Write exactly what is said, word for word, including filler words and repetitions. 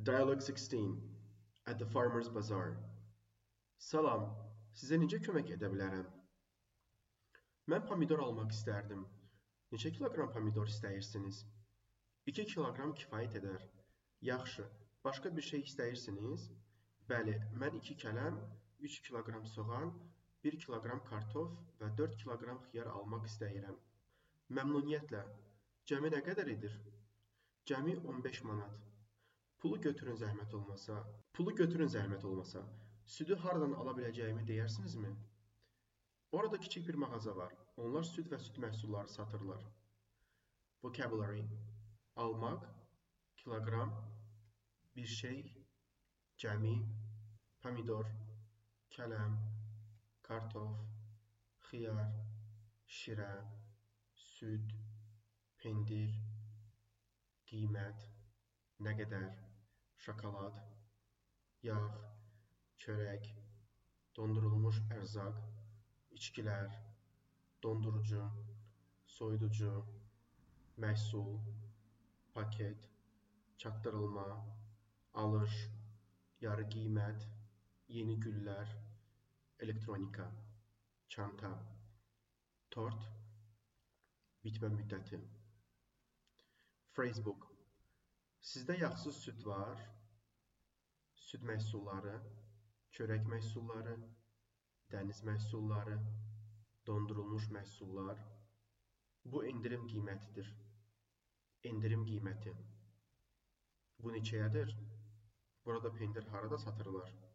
Dialogue sixteen at the Farmer's Bazaar. Salam, sizə necə kömək edə bilərəm? Mən pomidor almaq istərdim. Neçə kiloqram pomidor istəyirsiniz? iki kiloqram kifayət edər. Yaxşı, başqa bir şey istəyirsiniz? Bəli, mən iki kələm, üç kiloqram soğan, bir kiloqram kartof və dörd kiloqram xiyar almaq istəyirəm. Məmnuniyyətlə. Cəmi nə qədər edir? Cəmi on beş manat. Pulu götürün zəhmət olmasa. Pulu götürün zəhmət olmasa. Südü hardan ala biləcəyimi deyərsinizmi? Orada kiçik bir mağaza var. Onlar süd və süd məhsulları satırlar. Vocabulary. Almaq, kiloqram, bir şey, cəmi, pomidor, kələm, kartof, xiyar, şirə, süd, pendir, qiymət, nə qədər, şokolad, yağ, çörək, dondurulmuş ərzaq, içkilər, dondurucu, soyuducu, məhsul, paket, çatdırılma, alış, yarı qiymət, yeni güllər, elektronika, çanta, tort, bitmə müddəti. Phrasebook. Sizdə yağsız süd var, süd məhsulları, çörək məhsulları, dəniz məhsulları, dondurulmuş məhsullar. Bu endirim qiymətidir. Endirim qiyməti. Bu neçəyədir? Burada pendir harada satırlar?